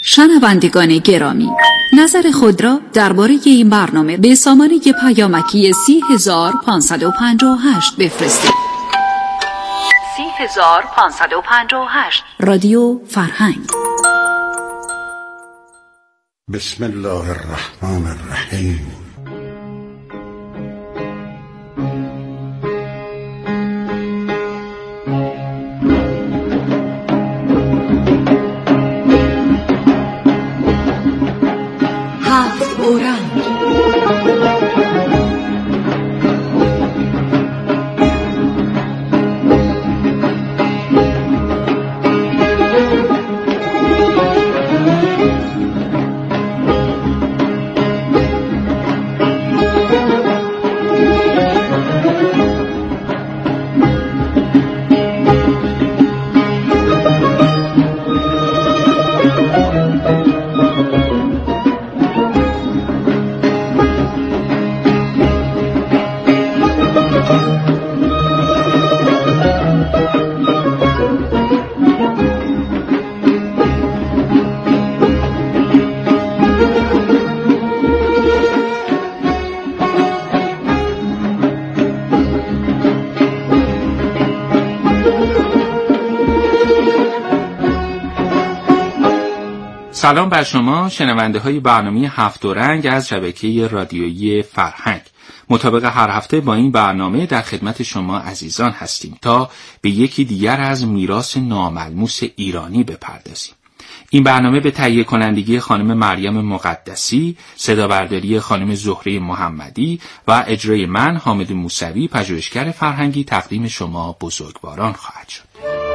شنوندگان گرامی، نظر خود را درباره این برنامه به سامانه پیامکی 30558 بفرستید. 30558 رادیو فرهنگ. بسم الله الرحمن الرحیم. سلام بر شما شنونده های برنامه هفت و رنگ از شبکه رادیویی فرهنگ. مطابق هر هفته با این برنامه در خدمت شما عزیزان هستیم تا به یکی دیگر از میراث ناملموس ایرانی بپردازیم. این برنامه به تهیه کنندگی خانم مریم مقدسی، صدابرداری خانم زهره محمدی و اجرای من حامد موسوی پژوهشگر فرهنگی تقدیم شما بزرگواران خواهد شد.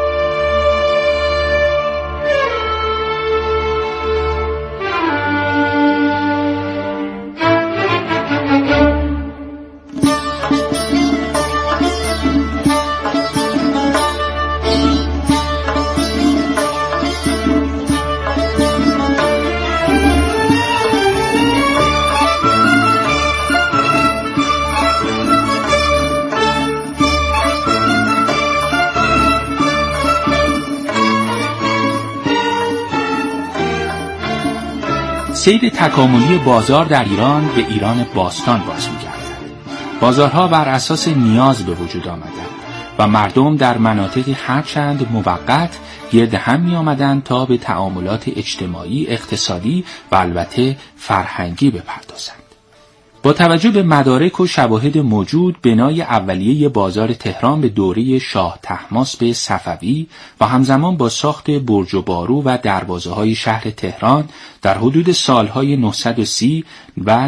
سیر تکاملی بازار در ایران به ایران باستان باز می‌گردد. بازارها بر اساس نیاز به وجود آمدند و مردم در مناطقی هرچند موقت گرد هم می‌آمدند تا به تعاملات اجتماعی، اقتصادی و البته فرهنگی بپردازند. با توجه به مدارک و شواهد موجود، بنای اولیه بازار تهران به دوره شاه طهماسب صفوی و همزمان با ساخت برج و بارو و دروازه‌های شهر تهران در حدود سالهای 930 و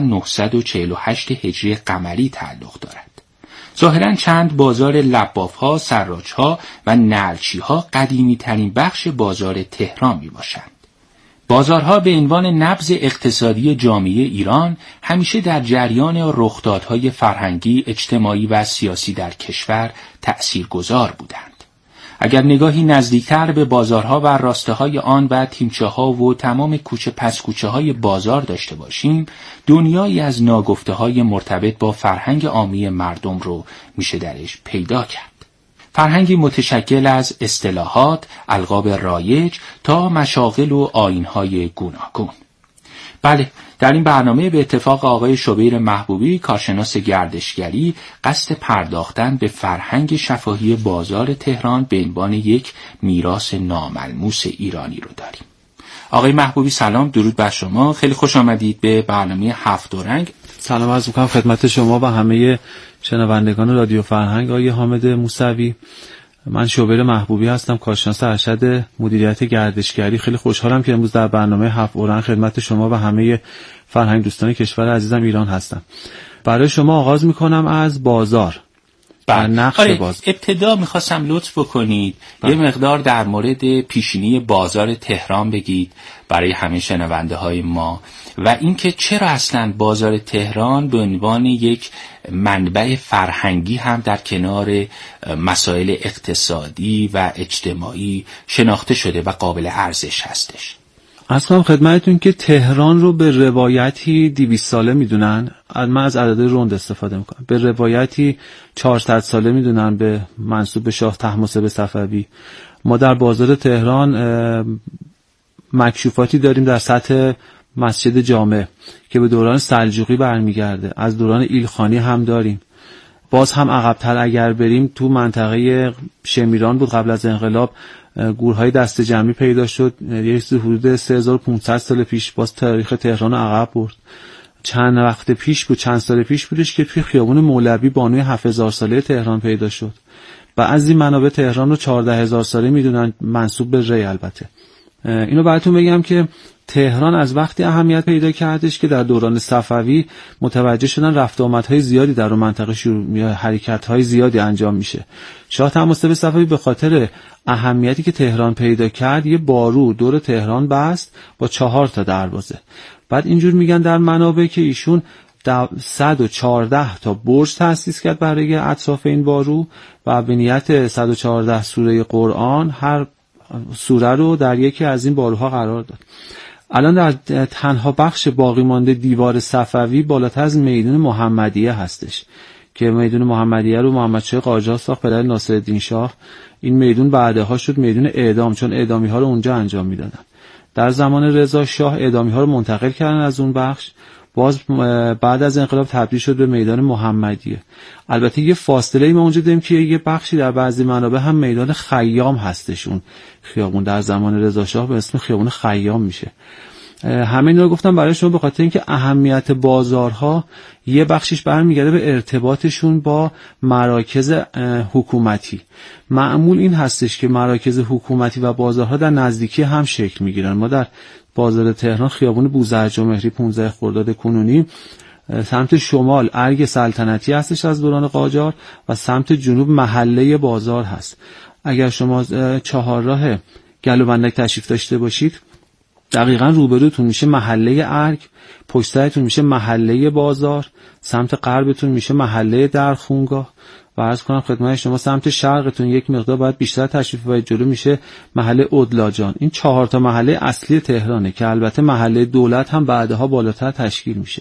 948 هجری قمری تعلق دارد. ظاهراً چند بازار لباف‌ها، سراج‌ها و نعلچی‌ها قدیمی‌ترین بخش بازار تهران میباشند. بازارها به عنوان نبض اقتصادی جامعه ایران همیشه در جریان رخدادهای فرهنگی، اجتماعی و سیاسی در کشور تأثیرگذار بودند. اگر نگاهی نزدیکتر به بازارها و راسته‌های آن و تیمچه‌ها و تمام کوچه پس کوچه‌های بازار داشته باشیم، دنیایی از ناگفته‌های مرتبط با فرهنگ عامی مردم رو میشه درش پیدا کرد. فرهنگی متشکل از اصطلاحات، القاب رایج تا مشاغل و آیین‌های گوناگون. بله، در این برنامه به اتفاق آقای شوبیر محبوبی، کارشناس گردشگری، قصد پرداختن به فرهنگ شفاهی بازار تهران به عنوان یک میراث ناملموس ایرانی رو داریم. آقای محبوبی سلام، درود بر شما، خیلی خوش آمدید به برنامه هفت و رنگ. سلام عرض می‌کنم خدمت شما و همه شنوندگان رادیو فرهنگ. آقای حامد موسوی، من شوبیر محبوبی هستم، کارشناس ارشد مدیریت گردشگری. خیلی خوشحالم که امروز در برنامه هفت و رنگ خدمت شما و همه فرهنگ دوستان کشور عزیزم ایران هستم. برای شما آغاز می‌کنم از بازار. ابتدا میخواستم لطف بکنید یه مقدار در مورد پیشینی بازار تهران بگید برای همه شنونده های ما و اینکه چرا اصلا بازار تهران به عنوان یک منبع فرهنگی هم در کنار مسائل اقتصادی و اجتماعی شناخته شده و قابل ارزش هستش. اصلا خدمتتون که تهران رو به روایتی 200 ساله میدونن، من از عدد روند استفاده میکنم، به روایتی 400 ساله میدونن به منسوب به شاه طهماسب صفوی. ما در بازار تهران مکشوفاتی داریم در سطح مسجد جامع که به دوران سلجوقی برمیگرده. از دوران ایلخانی هم داریم. باز هم عقب‌تر اگر بریم تو منطقه شمیران بود قبل از انقلاب گورهای دست جمعی پیدا شد، یه حدود 3500 سال پیش. باز تاریخ تهران عقب برد. چند وقت پیش بود، چند سال پیش بودش که توی خیابون مولوی بانوی 7000 ساله تهران پیدا شد. بعضی منابع تهران رو 14000 ساله میدونن، منسوب به ری البته. اینو براتون بگم که تهران از وقتی اهمیت پیدا کردش که در دوران صفوی متوجه شدن رفت و آمدهای زیادی در اون منطقه شروع حرکت‌های زیادی انجام میشه. شاه طهماسب صفوی به خاطر اهمیتی که تهران پیدا کرد یه بارو دور تهران بست با 4 تا دروازه. بعد اینجور میگن در منابع که ایشون 114 تا برج تأسیس کرد برای اطراف این بارو و به نیت 114 سوره قرآن هر سوره رو در یکی از این باروها قرار داد. الان در تنها بخش باقی مانده دیوار صفوی بالاتر از میدون محمدیه هستش که میدون محمدیه رو محمدشاه قاجار ساخت پدر ناصرالدین شاه. این میدون بعدها شد میدون اعدام، چون اعدامی ها رو اونجا انجام میدادن. در زمان رضا شاه اعدامی ها رو منتقل کردن از اون بخش، باز بعد از انقلاب تبدیل شد به میدان محمدیه. البته یه فاصله ای ما اونجا داریم که یه بخشی در بعضی منابع هم میدان خیام هستش. اون خیابون در زمان رضا شاه به اسم خیابون خیام میشه. همه اینا رو گفتم برای شما به خاطر اینکه اهمیت بازارها یه بخشش برمیگرده به ارتباطشون با مراکز حکومتی. معمول این هستش که مراکز حکومتی و بازارها در نزدیکی هم شکل میگیرن. ما در بازار تهران خیابون بوزرجمهری 15 خرداد کنونی سمت شمال ارگ سلطنتی هستش از دوران قاجار و سمت جنوب محله بازار هست. اگر شما چهارراه گلوبندک تشریف داشته باشید دقیقاً روبروتون میشه محله ارگ، پشت سرتون میشه محله بازار، سمت غربتون میشه محله درخونگاه و عرض کنم خدمت شما سمت شرقتون یک مقدار باید بیشتر تشریف ببرید جلو میشه محله ادلاجان. این 4 تا محله اصلی تهرانه که البته محله دولت هم بعدها بالاتر تشکیل میشه.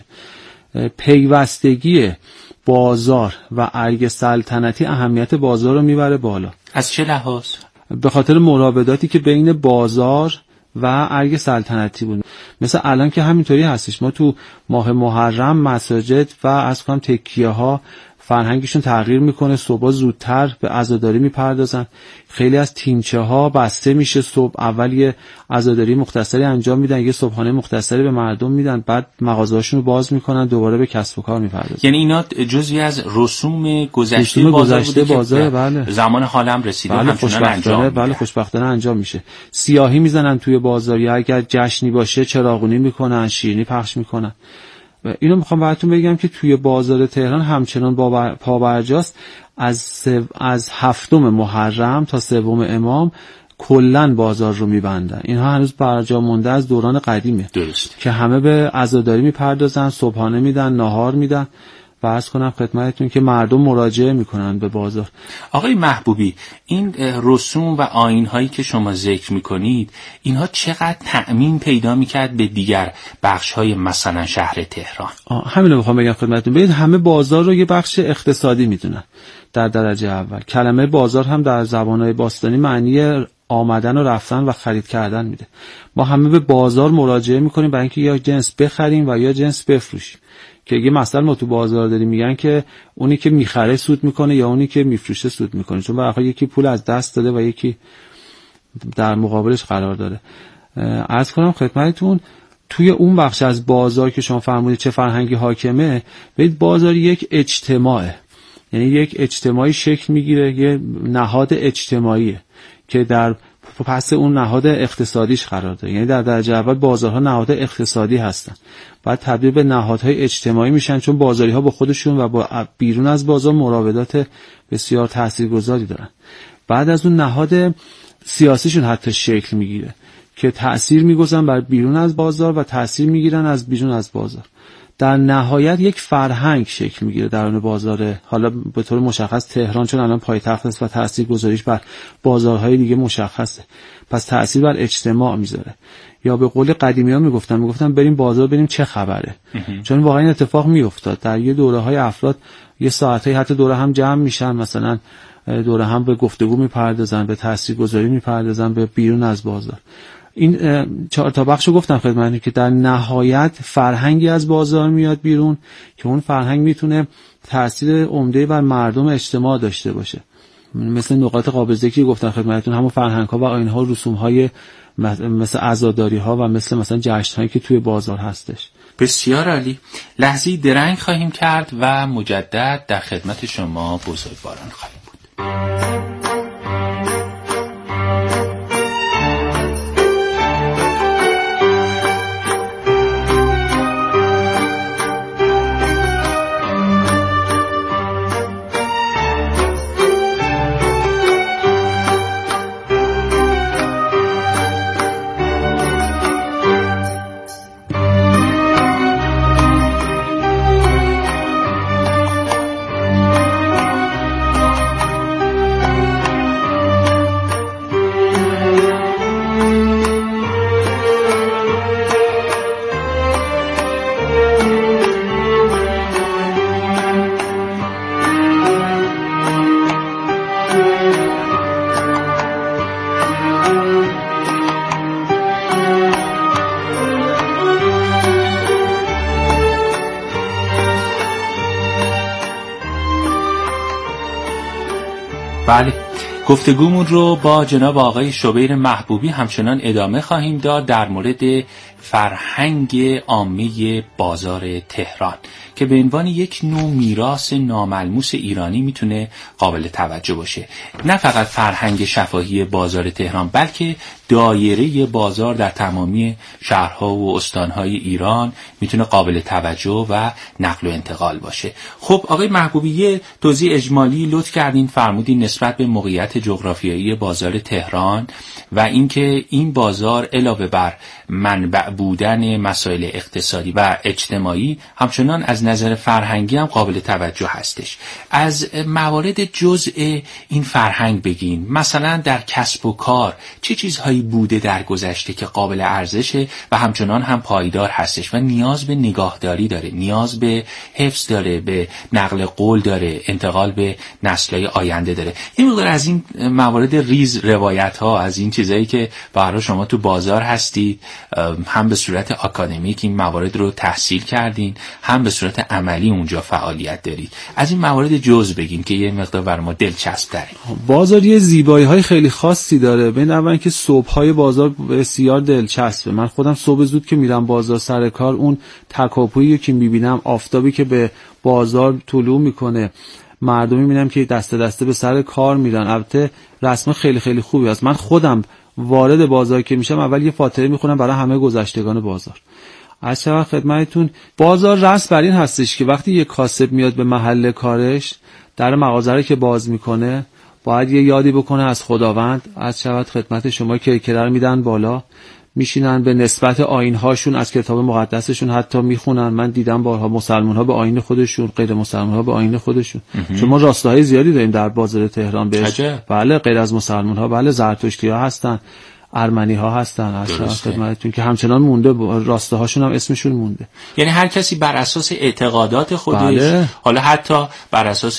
پیوستگی بازار و ارگ سلطنتی اهمیت بازار رو میبره بالا. از چه لحاظ؟ به خاطر مراوداتی که بین بازار و ارگ سلطنتی بود. مثلا الان که همینطوری هستش، ما تو ماه محرم مساجد و از کنم تکیه ها فرهنگشون تغییر میکنه، صبح زودتر به عزاداری میپردازن. خیلی از تیمچه ها بسته میشه، صبح اول یه عزاداری مختصری انجام میدن، یه صبحانه مختصری به مردم میدن، بعد مغازه‌هاشون رو باز میکنن، دوباره به کسب و کار میپردازن. یعنی اینا جزئی از رسوم گذشته بازار بله. زمان حالم رسیده بله خوشبختانه بله خوشبختانه انجام میشه. سیاهی میزنن توی بازار، یا اگر جشنی باشه چراغونی میکنن، شیرینی پخش میکنن. اینو میخوام براتون بگم که توی بازار تهران همچنان پابرجاست. از 7 محرم تا 3 امام کلن بازار رو میبندن. اینها هنوز برجا مونده از دوران قدیمه. درست. که همه به عزاداری میپردازن، صبحانه میدن، ناهار میدن و عرض کنم خدمتتون که مردم مراجعه میکنن به بازار. آقای محبوبی، این رسوم و آیین‌هایی که شما ذکر میکنید اینها چقدر تأمین پیدا میکرد به دیگر بخش‌های مثلا شهر تهران؟ همین رو بخوام بگم خدمتتون. ببینید همه بازار رو یه بخش اقتصادی میدونن در درجه اول. کلمه بازار هم در زبان‌های باستانی معنی آمدن و رفتن و خرید کردن میده. ما همه به بازار مراجعه میکنیم برای اینکه یا جنس بخریم و یا جنس بفروشیم. که یه مثلا ما تو بازار داریم میگن که اونی که میخره سود میکنه یا اونی که میفروشه سود میکنه، چون برای یکی پول از دست داده و یکی در مقابلش قرار داره. عرض کنم خدمتتون توی اون بخش از بازار که شما فرمودید چه فرهنگی حاکمه، ببینید بازار یک اجتماعه، یعنی یک اجتماعی شکل میگیره، یه نهاد اجتماعیه که در پس اون نهاد اقتصادیش قرار داره. یعنی در درجه اول بازارها نهاد اقتصادی هستن، بعد تبدیل به نهادهای اجتماعی میشن، چون بازاری‌ها با خودشون و با بیرون از بازار مراودات بسیار تاثیرگذاری دارن. بعد از اون نهاد سیاسیشون حتی شکل میگیره که تأثیر میگذارن بر بیرون از بازار و تأثیر میگیرن از بیرون از بازار. در نهایت یک فرهنگ شکل میگیره درون بازار، حالا به طور مشخص تهران چون الان پایتخت است و تاثیرگذاریش بر بازارهای دیگه مشخصه، پس تأثیر بر اجتماع میذاره. یا به قول قدیمی‌ها میگفتن بریم بازار بریم چه خبره، چون واقعا این اتفاق میافتاد. در یه دوره‌های افراد یه ساعتایی حتی دوره هم جمع میشن، مثلا دوره هم به گفتگو میپردازن، به تاثیرگذاری میپردازن به بیرون از بازار. این 4 تا بخشو گفتم خدمتتون که در نهایت فرهنگی از بازار میاد بیرون که اون فرهنگ میتونه تأثیر عمده بر مردم اجتماع داشته باشه. مثل نقاط قابل ذکری گفتم خدمتتون، همون فرهنگ‌ها و آیین‌ها و رسوم‌های مثل عزاداری‌ها و مثلا جشن‌هایی که توی بازار هستش. بسیار عالی. لحظه‌ای درنگ خواهیم کرد و مجدد در خدمت شما بزرگواران خواهیم بود. بله، گفتگومون رو با جناب آقای شوبیر محبوبی همچنان ادامه خواهیم داد در مورد فرهنگ عامه بازار تهران که به عنوان یک نوع میراث ناملموس ایرانی میتونه قابل توجه باشه. نه فقط فرهنگ شفاهی بازار تهران، بلکه دایره بازار در تمامی شهرها و استانهای ایران میتونه قابل توجه و نقل و انتقال باشه. خب آقای محبوبی، یه توضیح اجمالی لطف کردین، فرمودین نسبت به موقعیت جغرافیایی بازار تهران و اینکه این بازار علاوه بر منبع بودن مسائل اقتصادی و اجتماعی همچنان از نظر فرهنگی هم قابل توجه هستش. از موارد جزء این فرهنگ بگین، مثلا در کسب و کار چه چیزهایی بوده در گذشته که قابل ارزشه و همچنان هم پایدار هستش و نیاز به نگاهداری داره، نیاز به حفظ داره، به نقل قول داره، انتقال به نسل‌های آینده داره. این مقدار از این موارد ریز روایت ها، از این چیزایی که برای شما تو بازار هستید، هم به صورت آکادمیک این موارد رو تحصیل کردین، هم به صورت عملی اونجا فعالیت دارید، از این موارد جزء بگین که یه مقدار برای ما دلچسب داره. بازار یه زیبایی‌های خیلی خاصی داره. ببین، اول که صبح‌های بازار بسیار دلچسبه. من خودم صبح زود که میرم بازار سر کار، اون تکاپویی که میبینم، آفتابی که به بازار طلوع میکنه، مردمی میبینم که دسته دسته به سر کار میرن. البته رسم خیلی خیلی خوبی است. من خودم وارد بازار که میشم اول یه فاتحه میخونم برای همه گذشتگان بازار. از چه وقت خدمتتون، بازار رسم بر این هستش که وقتی یه کاسب میاد به محل کارش، در مغازه رو که باز میکنه باید یه یادی بکنه از خداوند. از چه وقت خدمت شما کرکره رو میدن بالا، میشینن به نسبت آیین‌هاشون از کتاب مقدسشون حتی میخونن. من دیدم بارها مسلمان‌ها به آیین خودشون، غیر مسلمان‌ها به آیین خودشون. چون ما راستاهای زیادی داریم در بازار تهران بهش. بله، غیر از مسلمان‌ها، بله، زرتشتی‌ها هستن، ارمنی‌ها هستن. اصلا خدمتتون که همچنان مونده، راستاهاشون هم اسمشون مونده. یعنی هر کسی بر اساس اعتقادات خودش، بله، حالا حتی بر اساس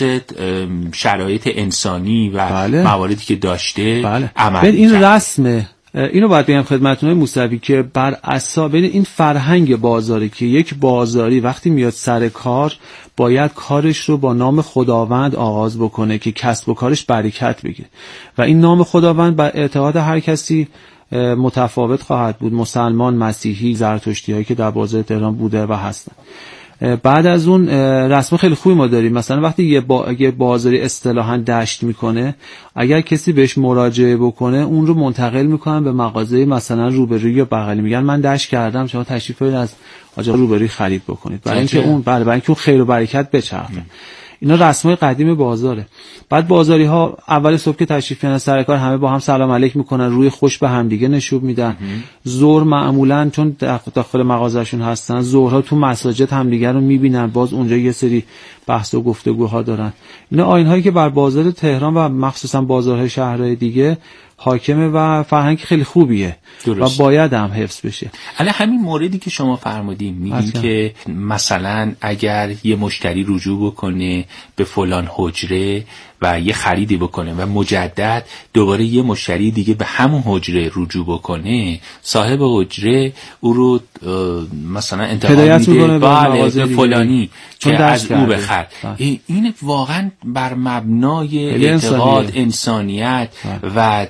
شرایط انسانی و بله، مواردی که داشته، بله، عمل کرده. این رسمه. اینو باید بگم خدمتتون موسوی که بر اساس این فرهنگ بازاری که یک بازاری وقتی میاد سر کار باید کارش رو با نام خداوند آغاز بکنه که کسب و کارش برکت بگیره و این نام خداوند بر اعتقاد هر کسی متفاوت خواهد بود، مسلمان، مسیحی، زرتشتی‌هایی که در بازار تهران بوده و هستن. بعد از اون رسم خیلی خوبی ما داریم. مثلا وقتی یه بازاری اصطلاحاً دشت میکنه، اگر کسی بهش مراجعه بکنه اون رو منتقل میکنن به مغازه مثلا روبروی یا بغلی، میگن من دشت کردم، شما تشریف بیارید از آقا روبروی خرید بکنید، برای اینکه اون خیر و برکت بچرخه. اینا رسمای قدیم بازاره. بعد بازاری ها اول صبح که تشریف میارن سر کار همه با هم سلام علیک میکنن، روی خوش به هم دیگه نشون میدن. ظهر معمولا چون داخل مغازهشون هستن، ظهرها تو مساجد هم دیگه رو میبینن، باز اونجا یه سری بحث و گفتگوها دارن. اینا آیین‌هایی که بر بازار تهران و مخصوصا بازارهای شهرهای دیگه حاکمه و فرهنگ خیلی خوبیه درست. و باید هم حفظ بشه. الان همین موردی که شما فرمودین، میگین که مثلا اگر یه مشتری رجوع بکنه به فلان حجره و یه خریدی بکنه و مجدد دوباره یه مشتری دیگه به همون حجره رجوع بکنه، صاحب حجره او رو مثلا انتقال میده به فلانی که از او بخر. این واقعا بر مبنای اعتقاد، انسانیت و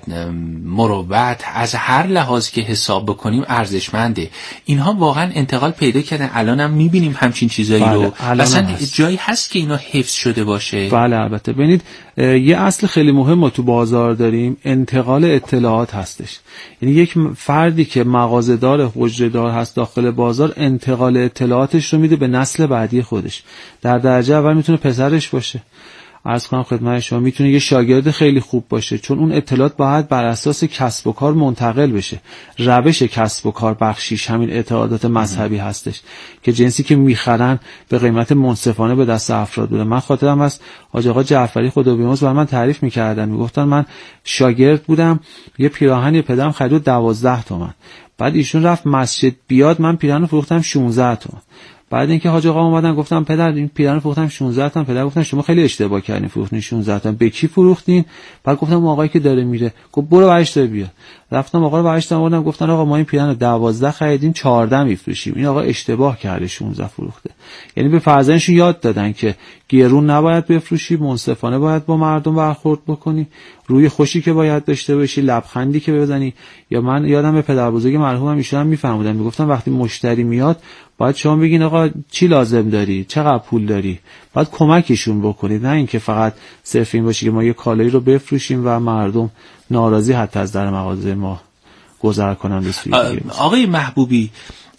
مروت از هر لحاظ که حساب بکنیم ارزشمنده. اینها واقعا انتقال پیدا کردن. الان هم میبینیم همچین چیزایی رو. اصلا جایی هست که اینا حفظ شده باشه؟ بله البته. ببینید یه اصل خیلی مهم ما تو بازار داریم، انتقال اطلاعات هستش. یعنی یک فردی که مغازه‌دار، حجره‌دار هست داخل بازار، انتقال اطلاعاتش رو میده به نسل بعدی خودش. در درجه اول میتونه پسرش باشه، عرض کنم خدمت شما میتونه یه شاگرد خیلی خوب باشه، چون اون اطلاعات باید بر اساس کسب و کار منتقل بشه. روش کسب و کار بخشیش همین اعتقادات مذهبی هستش که جنسی که میخرن به قیمت منصفانه به دست افراد بده. من خاطرم از حاج آقا جعفری خدا بیامرز برای من تعریف میکردن، میگفتن من شاگرد بودم، یه پیراهن پدرم خرید 12 تومن، بعد ایشون رفت مسجد بیاد، من پیراهن فروختم 16 تومن. بعد اینکه حاج آقا اومدن گفتم پدر این پیراهن فروختم 16 تومن. پدر گفتن شما خیلی اشتباه کردین، فروختین 16 تومن. به کی فروختین؟ بعد گفتم آقایی که داره میره. گفت برو برش دار بیا. رفتم آقا رو برش دادم، گفتن آقا ما این پیراهن رو 12 خریدیم 14 میفروشیم. این آقا اشتباه کرده، 16 فروخته. یعنی به فرزندشون یاد دادن که گرون نباید بفروشی، منصفانه باید با مردم برخورد بکنی، روی خوشی که باید داشته باشی، لبخندی که بزنی. یا من یادم به پدر بزرگ مرحومم ایشون هم میفهمودن، میگفتن وقتی مشتری میاد باید شما بگین آقا چی لازم داری، چقدر پول داری، باید کمکشون بکنید، نه اینکه فقط صرف این باشه که ما یه کالایی رو بفروشیم و مردم ناراضی حتی از در مغازه ما گذر کنن به سوی دیگه. آقای محبوبی،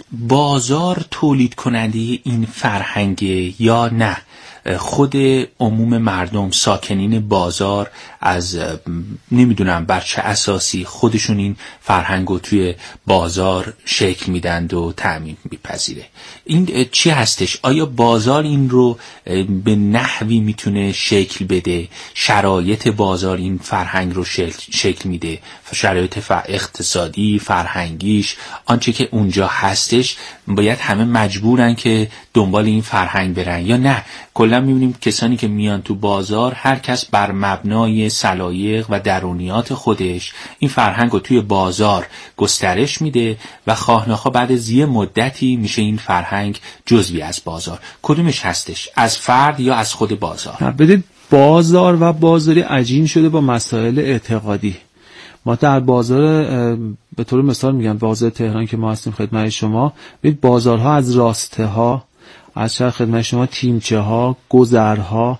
بازار تولید کننده این فرهنگه یا نه خود عموم مردم ساکنین بازار از نمیدونم بر چه اساسی خودشون این فرهنگ رو توی بازار شکل میدند و تأمین میپذیره؟ این چی هستش؟ آیا بازار این رو به نحوی میتونه شکل بده؟ شرایط بازار این فرهنگ رو شکل میده؟ شرایط اقتصادی، فرهنگیش، آنچه که اونجا هستش باید همه مجبورن که دنبال این فرهنگ برن یا نه کلا میبینیم کسانی که میان تو بازار هر کس بر مبنای سلایق و درونیات خودش این فرهنگ رو توی بازار گسترش میده و خواه نخواه بعد از یه مدتی میشه این فرهنگ جزوی از بازار. کدومش هستش؟ از فرد یا از خود بازار؟ بدید بازار و بازاری عجین شده با مسائل اعتقادی. ما در بازار به طور مثال میگم بازار تهران که ما هستیم خدمت شما، ببینید بازارها از راسته ها، از شهر خدمت شما تیمچه ها، گذرها،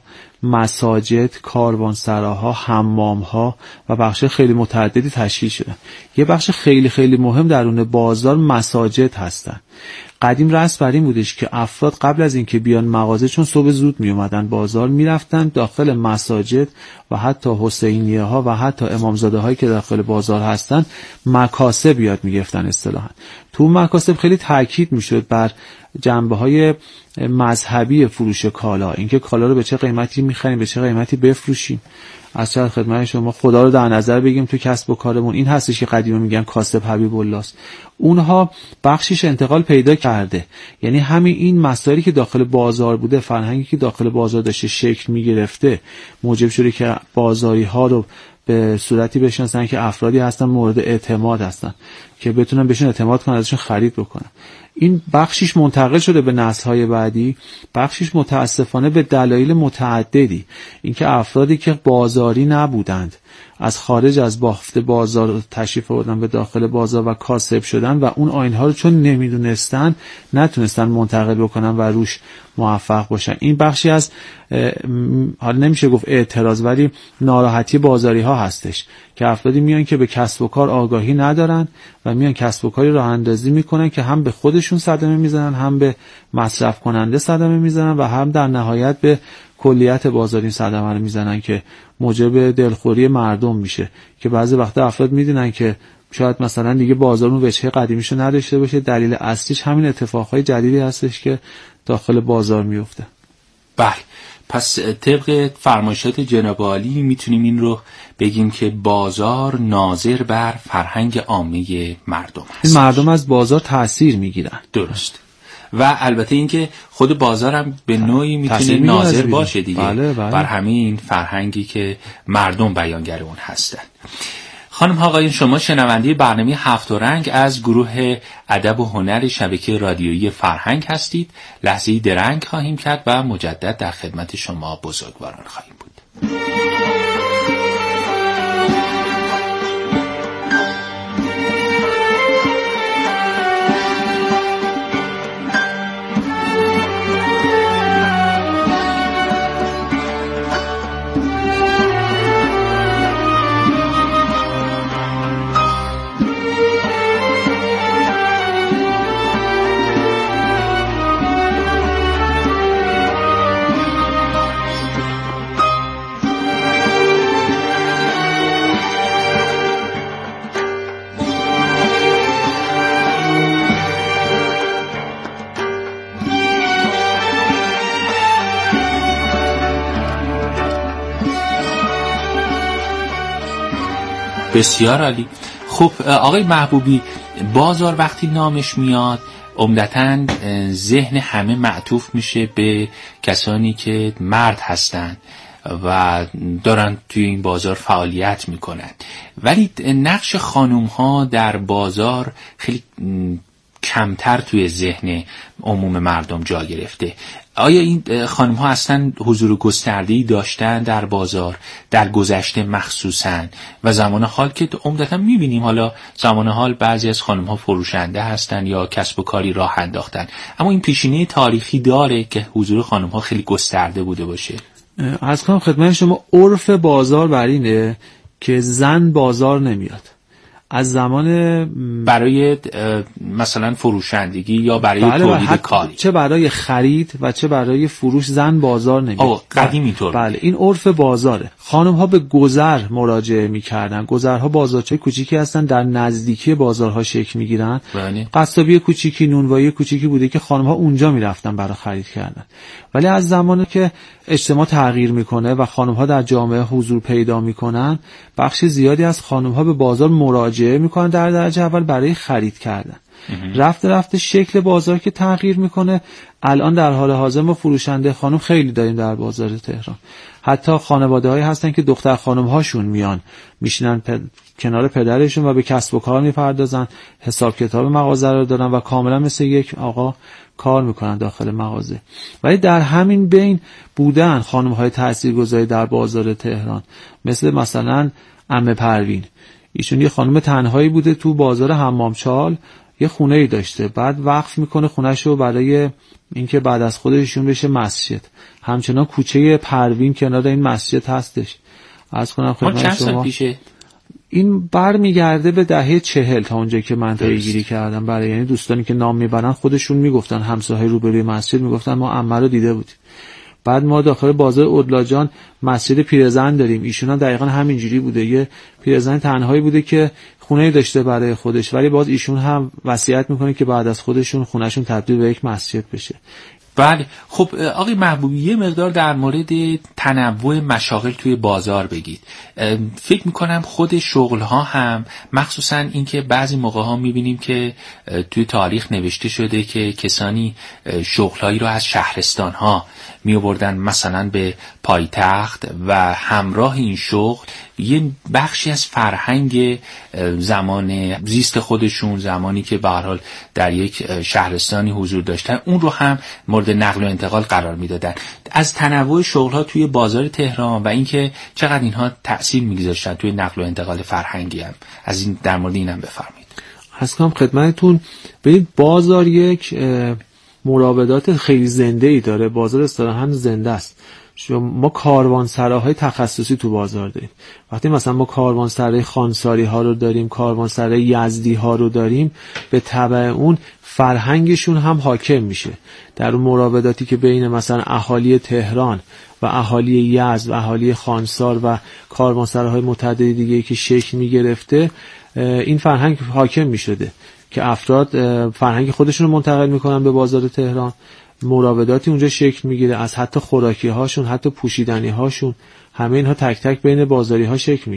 مساجد، کاروانسراها، حمامها و بخش خیلی متعددی تشکیل شده. یه بخش خیلی خیلی مهم درون بازار مساجد هستن. قدیم رسم بر این بودش که افراد قبل از اینکه بیان مغازه، چون صبح زود می اومدن بازار، میرفتن داخل مساجد و حتی حسینیه ها و حتی امامزاده هایی که داخل بازار هستن مکاسب یاد میگرفتن. اصطلاحاً تو مکاسب خیلی تاکید میشد بر جنبه های مذهبی فروش کالا، اینکه کالا رو به چه قیمتی میخریم، به چه قیمتی بفروشیم. از چه خدمت شما خدا رو در نظر بگیم تو کسب و کارمون. این هستش که قدیما میگن کاسب حبیب الله است. اونها بخشش انتقال پیدا کرده. یعنی همین این مسائلی که داخل بازار بوده، فرهنگی که داخل بازار داشته شکل میگرفته، موجب شده که بازاری ها رو به صورتی بشناسن که افرادی هستن مورد اعتماد هستن که بتونن بهشون اعتماد کنن، ازشون خرید بکنن. این بخشش منتقل شده به نسل‌های بعدی، بخشش متاسفانه به دلایل متعددی، اینکه افرادی که بازاری نبودند از خارج از بافت بازار تشریف آوردن به داخل بازار و کاسب شدن و اون آیین‌ها رو چون نمیدونستن نتونستن منتقل بکنن و روش موفق باشن. این بخشی از حالا نمیشه گفت اعتراض، ولی ناراحتی بازاری ها هستش که افرادی میان که به کسب و کار آگاهی ندارن و میان کسب و کاری راه اندازی میکنن که هم به خودشون صدمه میزنن، هم به مصرف کننده صدمه میزنن و هم در نهایت به کلیت بازاری صدمه رو میزنن که موجب دلخوری مردم میشه که بعضی وقتا افراد میدونن که شاید مثلا دیگه بازار اون وجهه قدیمیشو نداشته باشه. دلیل اصلیش همین اتفاقهای جدیدی هستش که داخل بازار میفته. بله، پس طبق فرمایشات جناب عالی میتونیم این رو بگیم که بازار ناظر بر فرهنگ عامه مردم هست. مردم از بازار تأثیر میگیرن. درست. و البته اینکه خود بازارم به نوعی میتونه ناظر باشه دیگه. بله. بر همین فرهنگی که مردم بیانگر اون هستن. خانم ها آقایون، شما شنونده برنامه هفت رنگ از گروه ادب و هنر شبکه رادیویی فرهنگ هستید. لحظه‌ای درنگ خواهیم کرد و مجدد در خدمت شما بزرگواران خواهیم بود. بسیار عالی. خب آقای محبوبی، بازار وقتی نامش میاد عمدتاً ذهن همه معطوف میشه به کسانی که مرد هستند و دارن توی این بازار فعالیت میکنن، ولی نقش خانوم ها در بازار خیلی کمتر توی ذهن عموم مردم جا گرفته. آیا این خانم ها اصلا حضور گسترده‌ای داشتن در بازار در گذشته مخصوصاً و زمان حال که عمدتاً میبینیم حالا زمان حال بعضی از خانم ها فروشنده هستن یا کسب و کاری راه انداختن، اما این پیشینه تاریخی داره که حضور خانم ها خیلی گسترده بوده باشه؟ از کنم خدمت شما عرف بازار بر اینه که زن بازار نمیاد. از زمان برای مثلا فروشندگی یا برای تولید کاری، چه برای خرید و چه برای فروش زن بازار نمیاد. قدیم اینطور. بله، این عرف بازاره. خانم ها به گذر مراجعه میکردن. گذرها بازارچه کوچیکی هستن در نزدیکی بازارها شکل میگیرن. قصابی کوچیکی، نونوایی کوچیکی بوده که خانم ها اونجا میرفتن برای خرید کردن. ولی از زمانی که اجتماع تغییر میکنه و خانم ها در جامعه حضور پیدا میکنن، بخش زیادی از خانم ها به بازار مراجعه میکنن در درجه اول برای خرید کردن. رفته شکل بازار که تغییر میکنه، الان در حال حاضر ما فروشنده خانم خیلی داریم در بازار تهران. حتی خانواده هایی هستن که دختر خانم هاشون میان میشینن کنار پدرشون و به کسب و کار میپردازن، حساب کتاب مغازه رو دارن و کاملا مثل یک آقا کار میکنن داخل مغازه. ولی در همین بین بودن خانم های تاثیرگذاری در بازار تهران، مثلا عمه پروین. ایشون یه خانم تنهایی بوده تو بازار حمامچال، یه خونه‌ای داشته، بعد وقف میکنه خونه‌شو برای اینکه بعد از خودشون بشه مسجد. همچنان کوچه پروین کنار این مسجد هستش. عرض کنم خدمت شما چند سال پیشه؟ این برمیگرده به دهه 40 تا اونجایی که من پیگیری کردم. برای یعنی دوستانی که نام میبرن خودشون میگفتن، همسایه‌های روبروی مسجد میگفتن ما عمه رو دیده بودیم. بعد ما داخل بازار اودلاجان مسجد پیرزن داریم، ایشون هم دقیقاً همینجوری بوده، یه پیرزن تنهایی بوده که خونه داشته برای خودش، ولی باز ایشون هم وصیت میکنه که بعد از خودشون خونهشون تبدیل به یک مسجد بشه. بله. خب آقای محبوبی، یه مقدار در مورد تنوع مشاغل توی بازار بگید. فکر میکنم خود شغل ها هم، مخصوصا اینکه بعضی موقع ها میبینیم که توی تاریخ نوشته شده که کسانی شغل هایی رو از شهرستان ها میآوردن مثلا به پایتخت و همراه این شغل یه بخشی از فرهنگ زمان زیست خودشون، زمانی که به هر حال در یک شهرستانی حضور داشتن، اون رو هم مورد نقل و انتقال قرار میدادن. از تنوع شغل‌ها توی بازار تهران و اینکه چقدر اینها تأثیر می‌گذاشتن توی نقل و انتقال فرهنگی هم، از این در مورد اینم بفرمایید. هستم خدمتتون. ببینید بازار یک مراودات خیلی زنده‌ای داره. بازار اصطلاحاً زنده است. ما کاروانسراهای تخصصی تو بازار داریم. وقتی مثلا ما کاروانسرای خانساری ها رو داریم، کاروانسرای یزدی ها رو داریم، به تبع اون فرهنگشون هم حاکم میشه. در اون مراوداتی که بین مثلا اهالی تهران و اهالی یزد و اهالی خانسار و کاروانسراهای متعددی دیگه که شکل میگرفته، این فرهنگ حاکم میشده که افراد فرهنگ خودشون رو منتقل میکنن به بازار تهران. مراوداتی اونجا شکل میگیره، از حتی خوراکی هاشون، حتی پوشیدنی هاشون، همه اینها تک تک بین بازاری ها شکل میگیره.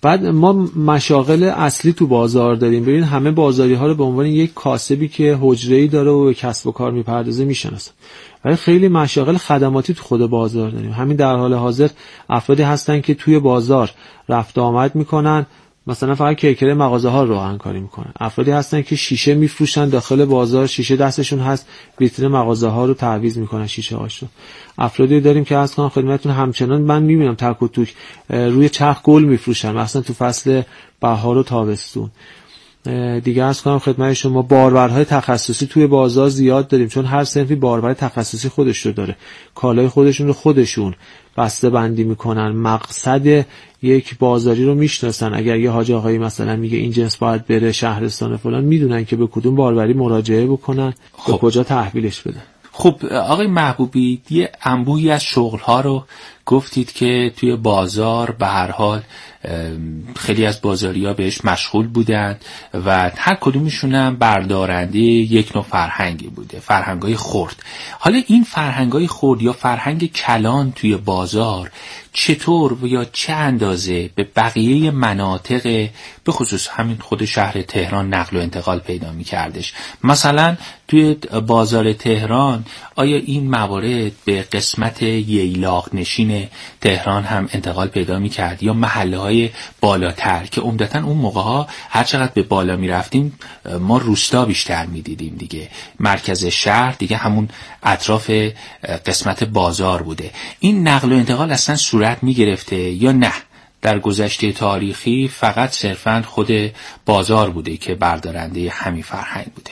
بعد ما مشاغل اصلی تو بازار داریم. ببین همه بازاری ها رو به عنوان یک کاسبی که حجره‌ای داره و به کسب و کار میپردازه میشناسن، ولی خیلی مشاغل خدماتی تو خود بازار داریم. همین در حال حاضر افرادی هستن که توی بازار رفت آمد میکنن، مثلا فقط کرکره مغازه ها رو راهنکاری میکنن. افرادی هستن که شیشه میفروشن داخل بازار، شیشه دستشون هست، ویترین مغازه ها رو تعویض میکنن شیشه هاشو. افرادی داریم که از خدمتتون همچنان من میبینم تک و توک روی چرخ گل میفروشن، مثلا تو فصل بهار و تابستون. دیگه از خدمت شما باربرهای تخصصی توی بازار زیاد داریم، چون هر صنفی باربر تخصصی خودش رو داره، کالای خودشون رو خودشون بسته بندی میکنن، مقصد یک بازاری رو میشناسن. اگر یه حاج آقایی مثلا میگه این جنس باید بره شهرستان فلان، میدونن که به کدوم باربری مراجعه بکنن، به کجا تحویلش بدن. خب آقای محبوبی، یه انبوهی از شغل‌ها رو گفتید که توی بازار به هر حال خیلی از بازاری‌ها بهش مشغول بودند و هر کدومشون هم بردارنده یک نوع فرهنگی بوده، فرهنگای خرد. حالا این فرهنگای خرد یا فرهنگ کلان توی بازار چطور و یا چه اندازه به بقیه مناطق به خصوص همین خود شهر تهران نقل و انتقال پیدا می‌کردش؟ مثلا توی بازار تهران آیا این موارد به قسمت ییلاق نشین تهران هم انتقال پیدا می‌کرد یا محله‌های بالاتر که عمدتاً اون موقع‌ها هر چقدر به بالا می‌رفتیم ما روستا بیشتر می‌دیدیم دیگه، مرکز شهر دیگه همون اطراف قسمت بازار بوده. این نقل و انتقال اصلا صورت می‌گرفته یا نه در گذشته تاریخی فقط صرفاً خود بازار بوده که بردارنده همین فرهنگ بوده؟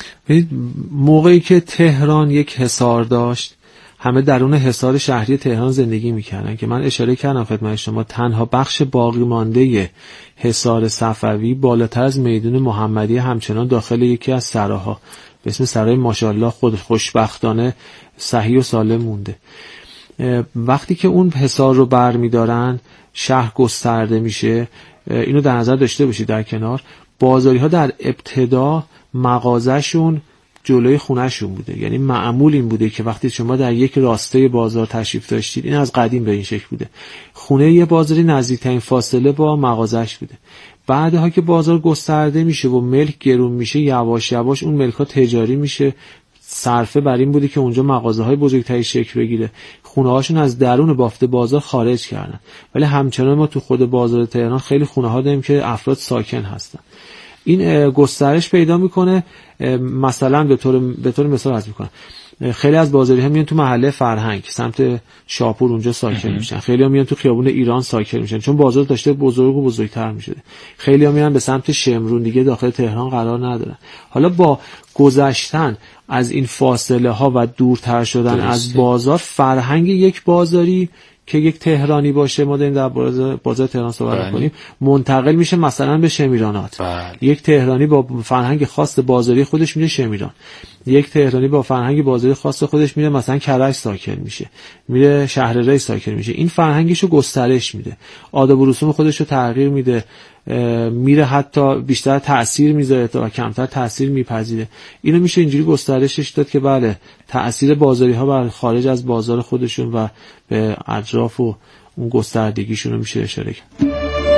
موقعی که تهران یک حصار داشت، همه درون حصار شهری تهران زندگی میکردن که من اشاره کردم خدمت شما، تنها بخش باقی مانده حصار صفوی بالاتر از میدون محمدی همچنان داخل یکی از سراها به اسم سرای ماشاءالله خود خوشبختانه صحیح و سالم مونده. وقتی که اون حصار رو برمیدارن، شهر گسترده میشه. اینو در نظر داشته باشید. در کنار بازاری ها در ابتدا مغازه‌شون جلوی خونه‌شون بوده، یعنی معمول این بوده که وقتی شما در یک راسته بازار تشریف داشتید، این از قدیم به این شکل بوده، خونه یه بازاری نزدیکترین فاصله با مغازه‌اش بوده. بعدها که بازار گسترده میشه و ملک گرون میشه، یواش یواش اون ملک‌ها تجاری میشه. صرفه بر این بوده که اونجا مغازه‌های بزرگتری شکل بگیره. خونه‌هاشون از درون بافت بازار خارج کردن، ولی همچنان ما تو خود بازار تهران خیلی خونه‌ها داریم که افراد ساکن هستن. این گسترش پیدا میکنه. مثلا به طور مثال عرض میکنم، خیلی از بازاری ها میان تو محله فرهنگ سمت شاپور اونجا ساکن میشن، خیلی ها میان تو خیابون ایران ساکن میشن چون بازار داشته بزرگ و بزرگتر میشده. خیلی ها میان به سمت شمرون، دیگه داخل تهران قرار ندارن. حالا با گذشتن از این فاصله ها و دورتر شدن از بازار، فرهنگ یک بازاری که یک تهرانی باشه، ما داریم در بازار تهران صحبت می‌کنیم، منتقل میشه مثلا به شمیرانات. یک تهرانی با فرهنگ خاص بازاری خودش میره شمیران، یک تهرانی با فرهنگ بازاری خاص خودش میره مثلا کرج ساکن میشه، میره شهر ری ساکن میشه. این فرهنگشو گسترش میده، آداب و رسوم خودشو تغییر میده، میره حتی بیشتر تأثیر میذاره تا کمتر تأثیر میپذیره. اینو میشه اینجوری گسترشش داد که بله، تأثیر بازاری ها بر خارج از بازار خودشون و به اطراف و اون گستردگیشون رو میشه اشاره کرد.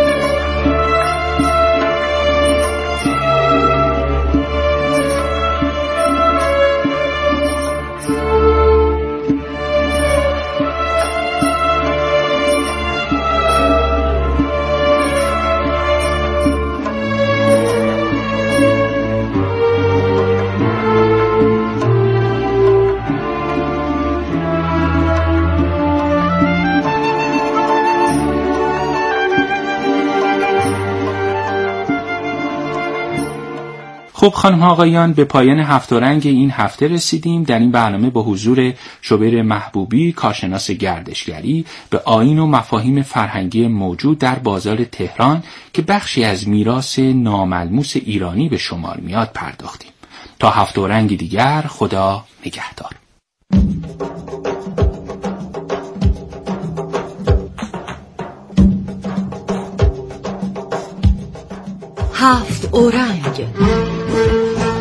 خب خانم ها آقایان، به پایان هفت رنگ این هفته رسیدیم. در این برنامه با حضور شوبر محبوبی، کارشناس گردشگری، به آیین و مفاهیم فرهنگی موجود در بازار تهران که بخشی از میراث ناملموس ایرانی به شمار میاد پرداختیم. تا هفت رنگ دیگر، خدا نگهدار. هفت اورنگ